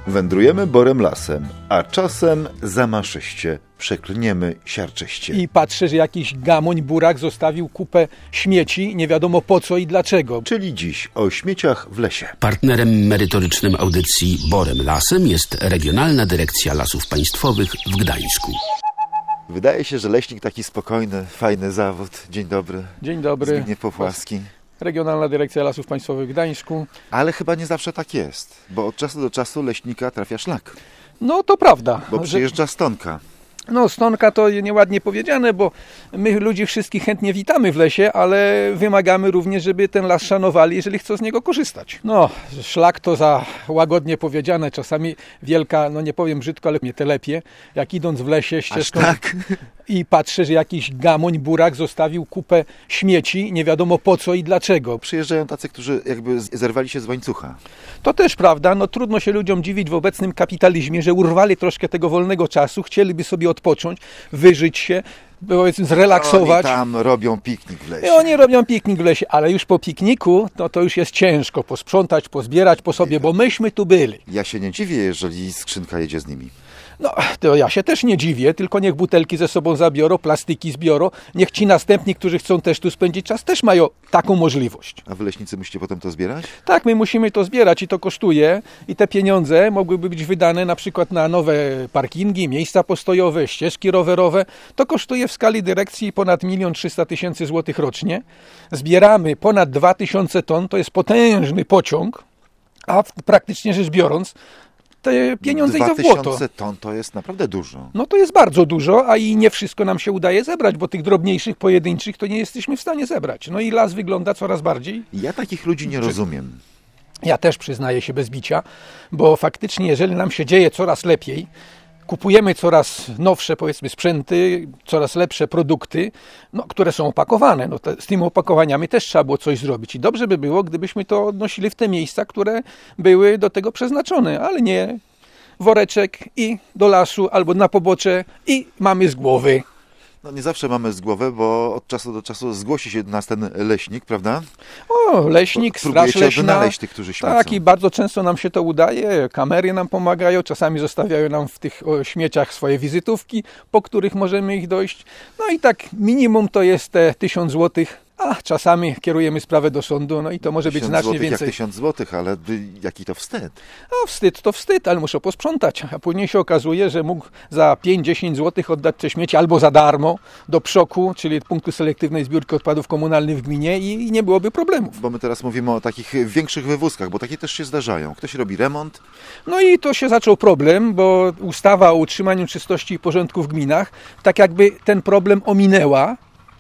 Wędrujemy borem lasem, a czasem zamaszyście, przeklniemy siarczyście. I patrzę, że jakiś gamoń, burak zostawił kupę śmieci, nie wiadomo po co i dlaczego. Czyli dziś o śmieciach w lesie. Partnerem merytorycznym audycji Borem Lasem jest Regionalna Dyrekcja Lasów Państwowych w Gdańsku. Wydaje się, że leśnik taki spokojny, fajny zawód. Dzień dobry. Dzień dobry. Zbigniew Popłaski. Regionalna Dyrekcja Lasów Państwowych w Gdańsku. Ale chyba nie zawsze tak jest, bo od czasu do czasu leśnika trafia szlak. No to prawda. Bo przyjeżdża stonka. No stonka to nieładnie powiedziane, bo my ludzi wszystkich chętnie witamy w lesie, ale wymagamy również, żeby ten las szanowali, jeżeli chcą z niego korzystać. No, szlak to za łagodnie powiedziane, czasami wielka, no nie powiem brzydko, ale mnie telepie, jak idąc w lesie ścieżką tak? I patrzę, że jakiś gamoń, burak zostawił kupę śmieci, nie wiadomo po co i dlaczego. Przyjeżdżają tacy, którzy jakby zerwali się z łańcucha. To też prawda, no trudno się ludziom dziwić w obecnym kapitalizmie, że urwali troszkę tego wolnego czasu, chcieliby sobie odpocząć, wyżyć się, powiedzmy zrelaksować. Oni tam robią piknik w lesie. I oni robią piknik w lesie, ale już po pikniku to już jest ciężko posprzątać, pozbierać po sobie, bo myśmy tu byli. Ja się nie dziwię, jeżeli skrzynka jedzie z nimi. No, to ja się też nie dziwię, tylko niech butelki ze sobą zabiorą, plastiki zbiorą, niech ci następni, którzy chcą też tu spędzić czas, też mają taką możliwość. A wy leśnicy musicie potem to zbierać? Tak, my musimy to zbierać i to kosztuje i te pieniądze mogłyby być wydane na przykład na nowe parkingi, miejsca postojowe, ścieżki rowerowe. To kosztuje w skali dyrekcji ponad 1 300 000 złotych rocznie. Zbieramy ponad 2000 ton, to jest potężny pociąg, a praktycznie rzecz biorąc, te pieniądze idą w błoto. 2000 ton to jest naprawdę dużo. No to jest bardzo dużo, a i nie wszystko nam się udaje zebrać, bo tych drobniejszych, pojedynczych to nie jesteśmy w stanie zebrać. No i las wygląda coraz bardziej. Ja takich ludzi nie rozumiem. Ja też przyznaję się bez bicia, bo faktycznie jeżeli nam się dzieje coraz lepiej, kupujemy coraz nowsze, powiedzmy, sprzęty, coraz lepsze produkty, no, które są opakowane. No, z tymi opakowaniami też trzeba było coś zrobić. I dobrze by było, gdybyśmy to odnosili w te miejsca, które były do tego przeznaczone, ale nie woreczek i do lasu albo na pobocze i mamy z głowy. No nie zawsze mamy z głowy, bo od czasu do czasu zgłosi się do nas ten leśnik, prawda? O, leśnik, straż leśna. Odnaleźć tych, którzy śmiecą. Tak, i bardzo często nam się to udaje. Kamery nam pomagają, czasami zostawiają nam w tych śmieciach swoje wizytówki, po których możemy ich dojść. No i tak minimum to jest te 1000 złotych. A czasami kierujemy sprawę do sądu, no i to może być znacznie więcej. Jak 1000 złotych, ale jaki to wstyd. No wstyd to wstyd, ale muszę posprzątać. A później się okazuje, że mógł za 5-10 złotych oddać te śmieci albo za darmo do PSZOK-u, czyli punktu selektywnej zbiórki odpadów komunalnych w gminie i nie byłoby problemów. Bo my teraz mówimy o takich większych wywózkach, bo takie też się zdarzają. Ktoś robi remont. No i to się zaczął problem, bo ustawa o utrzymaniu czystości i porządku w gminach tak jakby ten problem ominęła.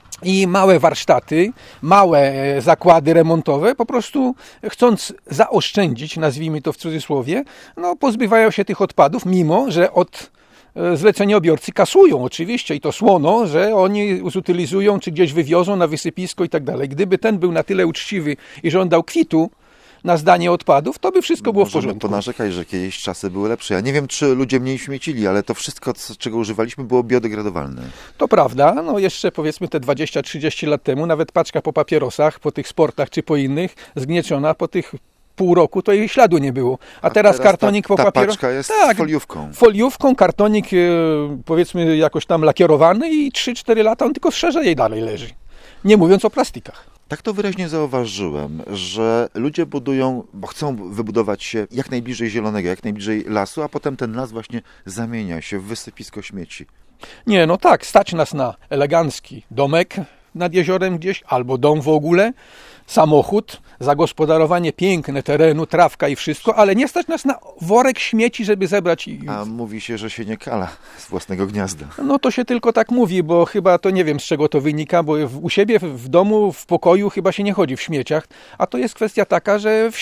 I małe warsztaty, małe zakłady remontowe po prostu chcąc zaoszczędzić, nazwijmy to w cudzysłowie, no pozbywają się tych odpadów, mimo że od zleceniobiorcy kasują oczywiście i to słono, że oni zutylizują czy gdzieś wywiozą na wysypisko i tak dalej. Gdyby ten był na tyle uczciwy i żądał kwitu na zdanie odpadów, to by wszystko było w porządku. Możemy ponarzekać, że kiedyś czasy były lepsze. Ja nie wiem, czy ludzie mniej śmiecili, ale to wszystko, czego używaliśmy, było biodegradowalne. To prawda. No jeszcze powiedzmy te 20-30 lat temu, nawet paczka po papierosach, po tych sportach czy po innych, zgnieciona po tych pół roku, to jej śladu nie było. A teraz kartonik po papierosach. Ta paczka jest foliówką. Foliówką, kartonik powiedzmy jakoś tam lakierowany i 3-4 lata on tylko szerzej dalej leży. Nie mówiąc o plastikach. Tak to wyraźnie zauważyłem, że ludzie budują, bo chcą wybudować się jak najbliżej zielonego, jak najbliżej lasu, a potem ten las właśnie zamienia się w wysypisko śmieci. Nie, no tak, stać nas na elegancki domek nad jeziorem gdzieś, albo dom w ogóle, samochód, zagospodarowanie piękne terenu, trawka i wszystko, ale nie stać nas na worek śmieci, żeby zebrać. A mówi się, że się nie kala z własnego gniazda. No to się tylko tak mówi, bo chyba to nie wiem z czego to wynika, bo u siebie w domu, w pokoju chyba się nie chodzi w śmieciach, a to jest kwestia taka, że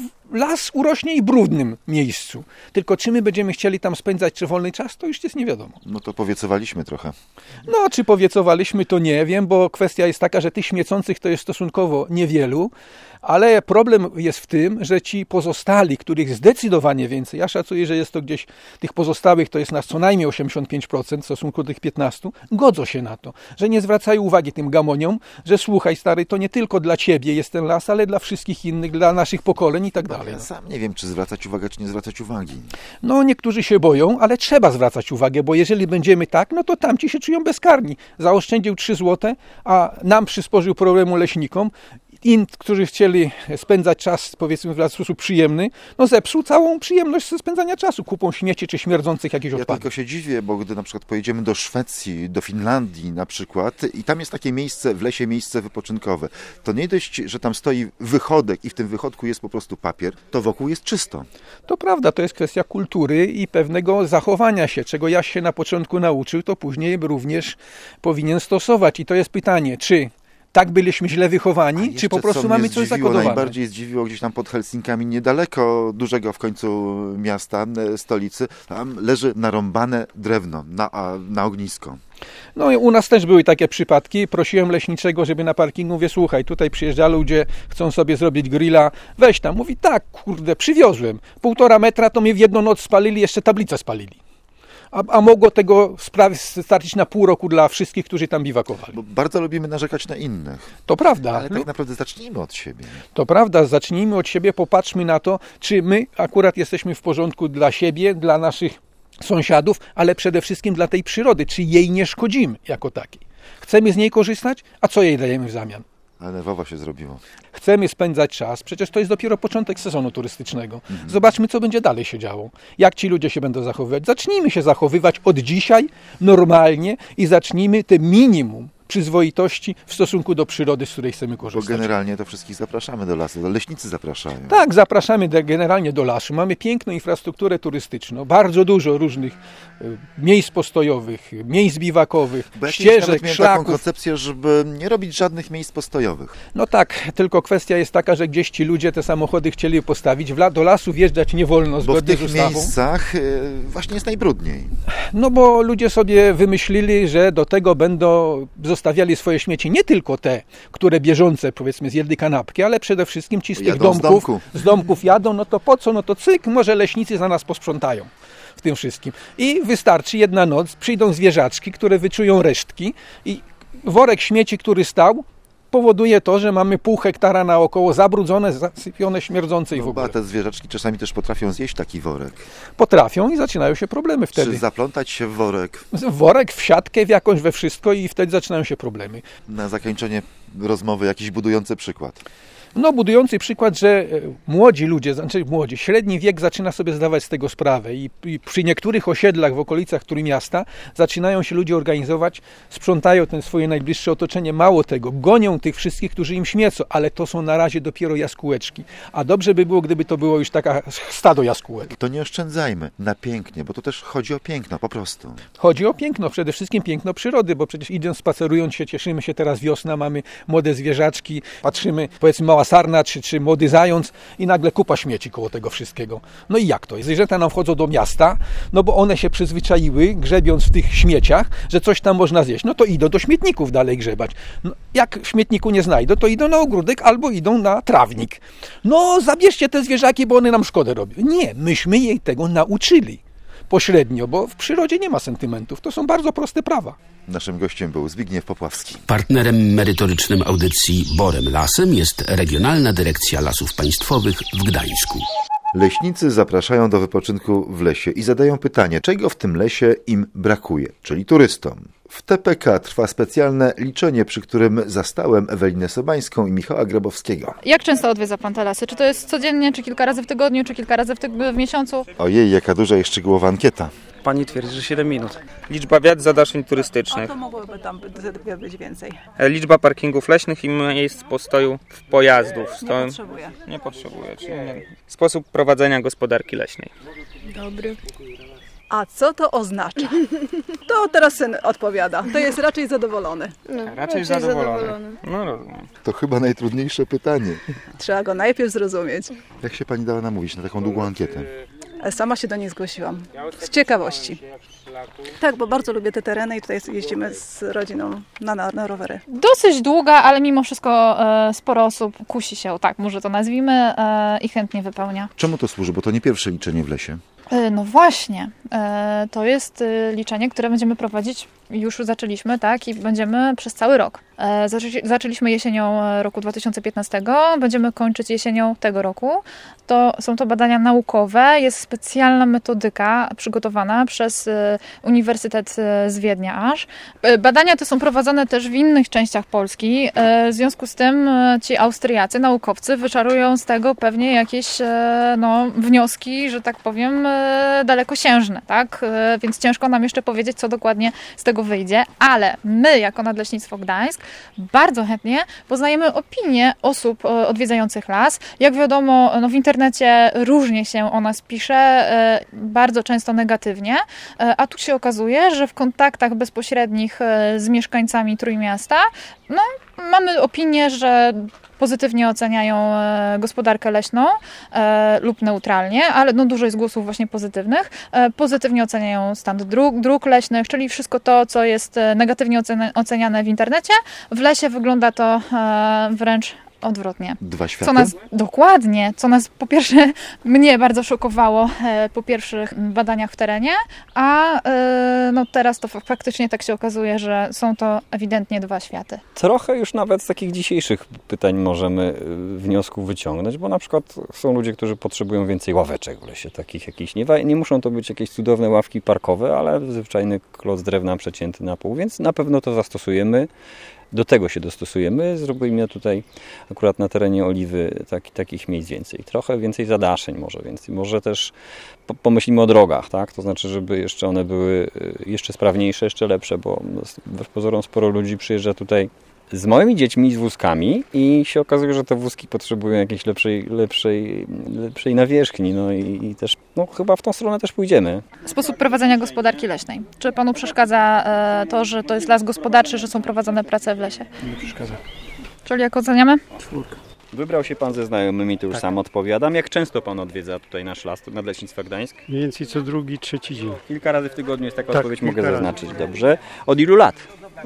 las urośnie i brudnym miejscu. Tylko czy my będziemy chcieli tam spędzać czy wolny czas, to już jest nie wiadomo. No to powiecowaliśmy trochę. No, czy powiecowaliśmy, to nie wiem, bo kwestia jest taka, że tych śmiecących to jest stosunkowo niewielu, ale problem jest w tym, że ci pozostali, których zdecydowanie więcej, ja szacuję, że jest to gdzieś, tych pozostałych to jest nas co najmniej 85% w stosunku do tych 15%, godzą się na to, że nie zwracają uwagi tym gamoniom, że słuchaj stary, to nie tylko dla ciebie jest ten las, ale dla wszystkich innych, dla naszych pokoleń i tak dalej. dalej. Ja sam nie wiem, czy zwracać uwagę, czy nie zwracać uwagi. No niektórzy się boją, ale trzeba zwracać uwagę, bo jeżeli będziemy tak, no to tamci się czują bezkarni. Zaoszczędził 3 zł, a nam przysporzył problemu leśnikom. Im, którzy chcieli spędzać czas, powiedzmy, w sposób przyjemny, no zepsuł całą przyjemność ze spędzania czasu kupą śmieci czy śmierdzących jakichś Ja odpadów. tylko się dziwię, bo gdy na przykład pojedziemy do Szwecji, do Finlandii na przykład i tam jest takie miejsce, w lesie miejsce wypoczynkowe, to nie dość, że tam stoi wychodek i w tym wychodku jest po prostu papier, to wokół jest czysto. To prawda, to jest kwestia kultury i pewnego zachowania się. Czego ja się na początku nauczył, to później również powinien stosować. I to jest pytanie, czy tak byliśmy źle wychowani, czy po prostu mamy coś zakodowane? Najbardziej zdziwiło gdzieś tam pod Helsinkami, niedaleko dużego w końcu miasta, stolicy, tam leży narąbane drewno na ognisko. No i u nas też były takie przypadki. Prosiłem leśniczego, żeby na parkingu, mówię, słuchaj, tutaj przyjeżdżali ludzie, chcą sobie zrobić grilla, weź tam. Mówi, tak, kurde, przywiozłem. 1,5 metra to mnie w jedną noc spalili, jeszcze tablicę spalili. A mogło tego starczyć na pół roku dla wszystkich, którzy tam biwakowali. Bo bardzo lubimy narzekać na innych. To prawda. Ale tak naprawdę zacznijmy od siebie. To prawda, zacznijmy od siebie, popatrzmy na to, czy my akurat jesteśmy w porządku dla siebie, dla naszych sąsiadów, ale przede wszystkim dla tej przyrody, czy jej nie szkodzimy jako takiej. Chcemy z niej korzystać, a co jej dajemy w zamian? Ale nerwowo się zrobiło. Chcemy spędzać czas, przecież to jest dopiero początek sezonu turystycznego. Zobaczmy, co będzie dalej się działo. Jak ci ludzie się będą zachowywać. Zacznijmy się zachowywać od dzisiaj normalnie i zacznijmy te minimum przyzwoitości w stosunku do przyrody, z której chcemy Bo korzystać. generalnie to wszystkich zapraszamy do lasu, leśnicy zapraszają. Tak, zapraszamy generalnie do lasu. Mamy piękną infrastrukturę turystyczną, bardzo dużo różnych miejsc postojowych, miejsc biwakowych, Bo ja kiedyś ścieżek, nawet miałem taką szlaków. koncepcję, żeby nie robić żadnych miejsc postojowych. No tak, tylko kwestia jest taka, że gdzieś ci ludzie te samochody chcieli postawić. Do lasu wjeżdżać nie wolno Bo w zgodnie z tych ustawą. miejscach właśnie jest najbrudniej. No bo ludzie sobie wymyślili, że do tego będą zostawiali swoje śmieci nie tylko te, które bieżące, powiedzmy, z jednej kanapki, ale przede wszystkim ci z tych Jadą z domków, domku. z domków jadą, no to po co, no to cyk, może leśnicy za nas posprzątają w tym wszystkim. I wystarczy jedna noc, przyjdą zwierzaczki, które wyczują resztki i worek śmieci, który stał, powoduje to, że mamy 0,5 hektara naokoło zabrudzone, zasypione, śmierdzące i w ogóle. Te zwierzaczki czasami też potrafią zjeść taki worek. Potrafią i zaczynają się problemy wtedy. Czy zaplątać się w worek. Worek, w siatkę, w jakąś, we wszystko i wtedy zaczynają się problemy. Na zakończenie rozmowy jakiś budujący przykład. No, budujący przykład, że młodzi ludzie, znaczy młodzi, średni wiek zaczyna sobie zdawać z tego sprawę i przy niektórych osiedlach w okolicach Trójmiasta zaczynają się ludzie organizować, sprzątają ten swoje najbliższe otoczenie, mało tego, gonią tych wszystkich, którzy im śmiecą, ale to są na razie dopiero jaskółeczki, a dobrze by było, gdyby to było już taka stado jaskółek. To nie oszczędzajmy na pięknie, bo to też chodzi o piękno po prostu. Chodzi o piękno, przede wszystkim piękno przyrody, bo przecież idąc, spacerując się, cieszymy się teraz wiosna, mamy młode zwierzaczki, patrzymy, powiedzmy mała sarna czy młody zając i nagle kupa śmieci koło tego wszystkiego. No i jak to? Zwierzęta nam wchodzą do miasta, no bo one się przyzwyczaiły, grzebiąc w tych śmieciach, że coś tam można zjeść. No to idą do śmietników dalej grzebać. No, jak w śmietniku nie znajdą, to idą na ogródek albo idą na trawnik. No zabierzcie te zwierzaki, bo one nam szkodę robią. Nie, myśmy jej tego nauczyli. Pośrednio, bo w przyrodzie nie ma sentymentów. To są bardzo proste prawa. Naszym gościem był Zbigniew Popławski. Partnerem merytorycznym audycji Borem Lasem jest Regionalna Dyrekcja Lasów Państwowych w Gdańsku. Leśnicy zapraszają do wypoczynku w lesie i zadają pytanie, czego w tym lesie im brakuje, czyli turystom. W TPK trwa specjalne liczenie, przy którym zastałem Ewelinę Sobańską i Michała Grabowskiego. Jak często odwiedza Pan te lasy? Czy to jest codziennie, czy kilka razy w tygodniu, czy kilka razy w miesiącu? Ojej, jaka duża i szczegółowa ankieta. Pani twierdzi, że 7 minut. Liczba wiat zadaszeń turystycznych. To mogłoby tam być więcej. Liczba parkingów leśnych i miejsc postoju pojazdów. Nie potrzebuję. Nie potrzebuje. Czyli nie. Sposób prowadzenia gospodarki leśnej. Dobry. A co to oznacza? To teraz syn odpowiada. To jest raczej zadowolony. Raczej zadowolony. No rozumiem. To chyba najtrudniejsze pytanie. Trzeba go najpierw zrozumieć. Jak się pani dała namówić na taką długą ankietę? Sama się do niej zgłosiłam. Z ciekawości. Tak, bo bardzo lubię te tereny i tutaj jeździmy z rodziną na rowery. Dosyć długa, ale mimo wszystko sporo osób kusi się, tak może to nazwijmy, i chętnie wypełnia. Czemu to służy? Bo to nie pierwsze liczenie w lesie. No właśnie, to jest liczenie, które będziemy prowadzić już zaczęliśmy, tak, i będziemy przez cały rok. Zaczęliśmy jesienią roku 2015, będziemy kończyć jesienią tego roku. Są to badania naukowe, jest specjalna metodyka przygotowana przez Uniwersytet z Wiednia aż. Badania te są prowadzone też w innych częściach Polski, w związku z tym ci Austriacy, naukowcy wyczarują z tego pewnie jakieś wnioski, że tak powiem, dalekosiężne, tak? Więc ciężko nam jeszcze powiedzieć, co dokładnie z tego wyjdzie, ale my jako Nadleśnictwo Gdańsk bardzo chętnie poznajemy opinie osób odwiedzających las. Jak wiadomo, w internecie różnie się o nas pisze, bardzo często negatywnie, a tu się okazuje, że w kontaktach bezpośrednich z mieszkańcami Trójmiasta mamy opinię, że pozytywnie oceniają gospodarkę leśną lub neutralnie, ale dużo jest głosów właśnie pozytywnych. Pozytywnie oceniają stan dróg leśnych, czyli wszystko to, co jest negatywnie oceniane w internecie. W lesie wygląda to wręcz odwrotnie. Dwa światy? Co nas po pierwsze mnie bardzo szokowało po pierwszych badaniach w terenie, a teraz to faktycznie tak się okazuje, że są to ewidentnie dwa światy. Trochę już nawet z takich dzisiejszych pytań możemy wniosków wyciągnąć, bo na przykład są ludzie, którzy potrzebują więcej ławeczek w lesie, takich jakichś, nie muszą to być jakieś cudowne ławki parkowe, ale zwyczajny kloc drewna przecięty na pół, więc na pewno to zastosujemy. Do tego się dostosujemy. Zrobimy tutaj akurat na terenie Oliwy takich miejsc więcej. Trochę więcej zadaszeń może więcej. Może też pomyślimy o drogach, tak? To znaczy, żeby jeszcze one były jeszcze sprawniejsze, jeszcze lepsze, bo wbrew pozorom sporo ludzi przyjeżdża tutaj z małymi dziećmi, z wózkami i się okazuje, że te wózki potrzebują jakiejś lepszej nawierzchni. I też chyba w tą stronę też pójdziemy. Sposób prowadzenia gospodarki leśnej. Czy panu przeszkadza to, że to jest las gospodarczy, że są prowadzone prace w lesie? Nie przeszkadza. Czyli jak oceniamy? 4. Wybrał się pan ze znajomymi, to już sam odpowiadam. Jak często pan odwiedza tutaj nasz las, Nadleśnictwa Gdańsk? Mniej więcej co drugi, trzeci dzień. Kilka razy w tygodniu jest taka Tak, odpowiedź, mogę kilka zaznaczyć. Dobrze. Od ilu lat?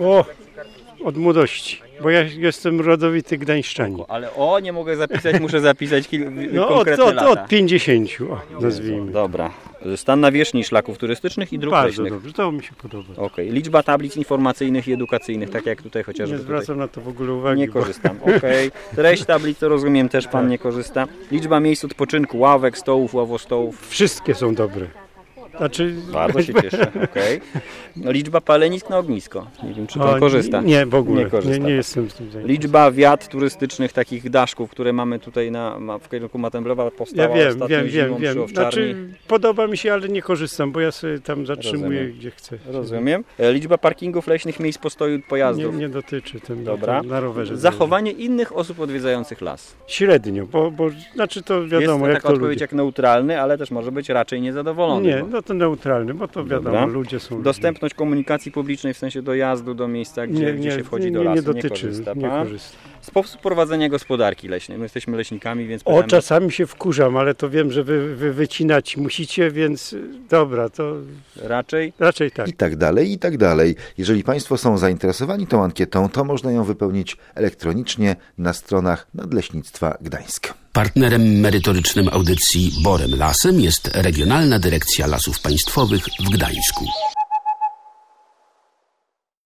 Od młodości, bo ja jestem rodowity gdańszczanin. Ale nie mogę zapisać, muszę zapisać konkretne lata. Od 50, nazwijmy. Dobra. Stan nawierzchni szlaków turystycznych i dróg leśnych. Bardzo dobrze, to mi się podoba. Okej. Liczba tablic informacyjnych i edukacyjnych, tak jak tutaj chociażby. Nie zwracam na to w ogóle uwagi. Nie korzystam. Okej. Treść tablic, to rozumiem, też pan nie korzysta. Liczba miejsc odpoczynku, ławek, stołów, ławostołów. Wszystkie są dobre. Bardzo się cieszę. Okay. Liczba palenisk na ognisko. Nie wiem, czy pan korzysta. Nie, w ogóle. Nie korzysta. Nie jestem z tym zajęty. Liczba wiat turystycznych, takich daszków, które mamy tutaj w kierunku Matemblowa, powstała ostatnio zimą przy Owczarni. Podoba mi się, ale nie korzystam, bo ja sobie tam zatrzymuję, gdzie chcę. Rozumiem. Liczba parkingów leśnych, miejsc postoju pojazdów. Nie dotyczy ten na rowerze. Zachowanie innych osób odwiedzających las. Średnio, bo to wiadomo, jest jak taka to odpowiedź ludzie. jak neutralny, ale też może być raczej niezadowolony. Nie, to neutralny, bo to wiadomo, Dobra. ludzie są... Dostępność komunikacji publicznej w sensie dojazdu do miejsca, gdzie się wchodzi do lasu. Nie dotyczy, korzysta nie pan. korzysta. Sposób prowadzenia gospodarki leśnej. My jesteśmy leśnikami, więc... Czasami się wkurzam, ale to wiem, że wy wycinać musicie, więc dobra, to... Raczej tak. I tak dalej, i tak dalej. Jeżeli Państwo są zainteresowani tą ankietą, to można ją wypełnić elektronicznie na stronach Nadleśnictwa Gdańsk. Partnerem merytorycznym audycji Borem Lasem jest Regionalna Dyrekcja Lasów Państwowych w Gdańsku.